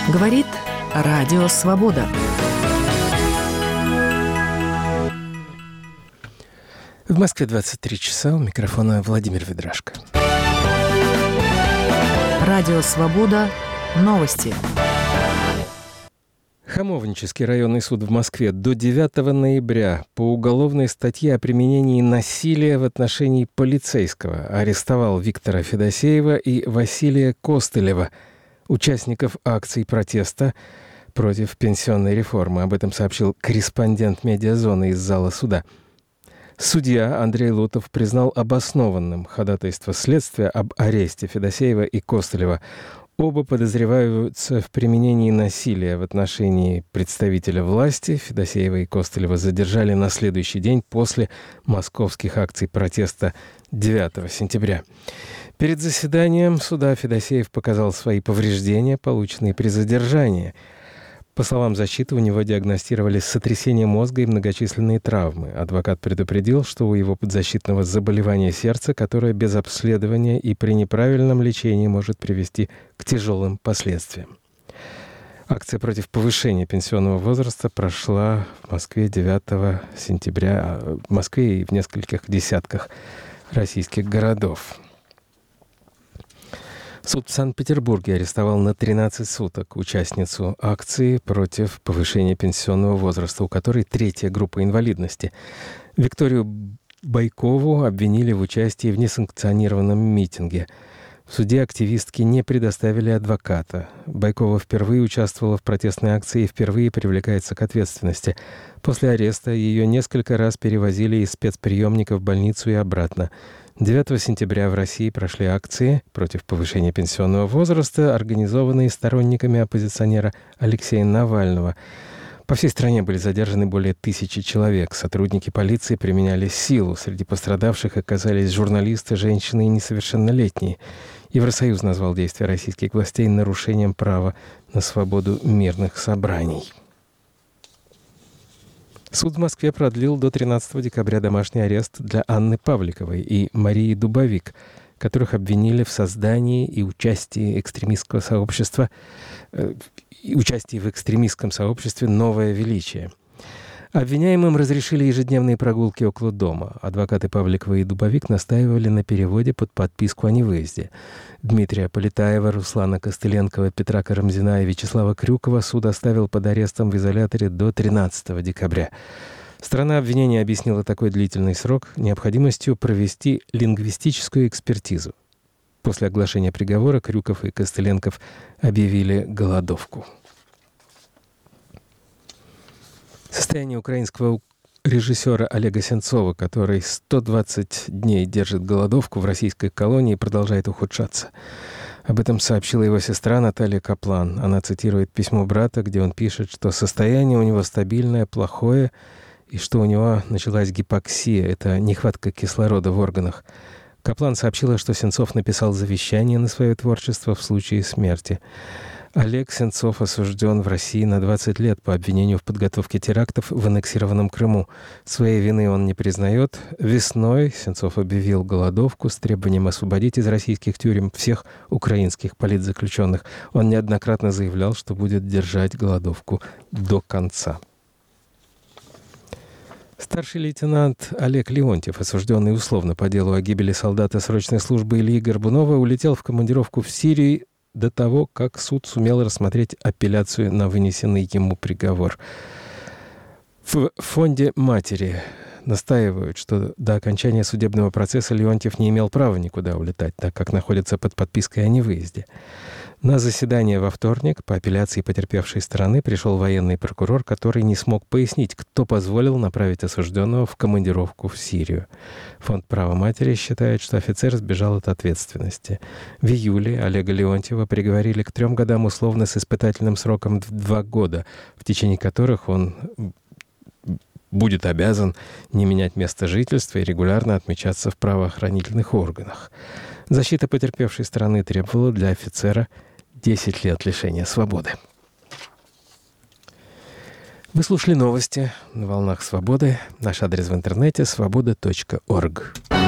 Говорит Радио Свобода. В Москве 23 часа. У микрофона Владимир Ведрашко. Радио Свобода. Новости. Хамовнический районный суд в Москве до 9 ноября по уголовной статье о применении насилия в отношении полицейского арестовал Виктора Федосеева и Василия Костылева, участников акций протеста против пенсионной реформы. Об этом сообщил корреспондент «Медиазоны» из зала суда. Судья Андрей Лутов признал обоснованным ходатайство следствия об аресте Федосеева и Костылева. Оба подозреваются в применении насилия в отношении представителя власти. Федосеева и Костылева задержали на следующий день после московских акций протеста 9 сентября. Перед заседанием суда Федосеев показал свои повреждения, полученные при задержании. По словам защиты, у него диагностировали сотрясение мозга и многочисленные травмы. Адвокат предупредил, что у его подзащитного заболевание сердца, которое без обследования и при неправильном лечении может привести к тяжелым последствиям. Акция против повышения пенсионного возраста прошла в Москве 9 сентября, в Москве и в нескольких десятках российских городов. Суд в Санкт-Петербурге арестовал на 13 суток участницу акции против повышения пенсионного возраста, у которой третья группа инвалидности. Викторию Байкову обвинили в участии в несанкционированном митинге. В суде активистки не предоставили адвоката. Байкова впервые участвовала в протестной акции и впервые привлекается к ответственности. После ареста ее несколько раз перевозили из спецприемника в больницу и обратно. 9 сентября в России прошли акции против повышения пенсионного возраста, организованные сторонниками оппозиционера Алексея Навального. По всей стране были задержаны более 1000 человек. Сотрудники полиции применяли силу. Среди пострадавших оказались журналисты, женщины и несовершеннолетние. Евросоюз назвал действия российских властей нарушением права на свободу мирных собраний. Суд в Москве продлил до 13 декабря домашний арест для Анны Павликовой и Марии Дубовик, которых обвинили в создании и участии экстремистского сообщества, участии в экстремистском сообществе «Новое величие». Обвиняемым разрешили ежедневные прогулки около дома. Адвокаты Павликовой и Дубовик настаивали на переводе под подписку о невыезде. Дмитрия Полетаева, Руслана Костыленкова, Петра Карамзина и Вячеслава Крюкова суд оставил под арестом в изоляторе до 13 декабря. Сторона обвинения объяснила такой длительный срок необходимостью провести лингвистическую экспертизу. После оглашения приговора Крюков и Костыленков объявили голодовку. Состояние украинского режиссера Олега Сенцова, который 120 дней держит голодовку в российской колонии, продолжает ухудшаться. Об этом сообщила его сестра Наталья Каплан. Она цитирует письмо брата, где он пишет, что состояние у него стабильное, плохое, и что у него началась гипоксия, это нехватка кислорода в органах. Каплан сообщила, что Сенцов написал завещание на свое творчество в случае смерти. Олег Сенцов осужден в России на 20 лет по обвинению в подготовке терактов в аннексированном Крыму. Своей вины он не признает. Весной Сенцов объявил голодовку с требованием освободить из российских тюрем всех украинских политзаключенных. Он неоднократно заявлял, что будет держать голодовку до конца. Старший лейтенант Олег Леонтьев, осужденный условно по делу о гибели солдата срочной службы Ильи Горбунова, улетел в командировку в Сирию до того, как суд сумел рассмотреть апелляцию на вынесенный ему приговор. В фонде матери настаивают, что до окончания судебного процесса Леонтьев не имел права никуда улетать, так как находится под подпиской о невыезде. На заседание во вторник по апелляции потерпевшей стороны пришел военный прокурор, который не смог пояснить, кто позволил направить осужденного в командировку в Сирию. Фонд права матери считает, что офицер сбежал от ответственности. В июле Олега Леонтьева приговорили к 3 годам условно с испытательным сроком в 2 года, в течение которых он будет обязан не менять место жительства и регулярно отмечаться в правоохранительных органах. Защита потерпевшей стороны требовала для офицера 10 лет лишения свободы. Вы слушали новости на волнах Свободы. Наш адрес в интернете — свобода.орг.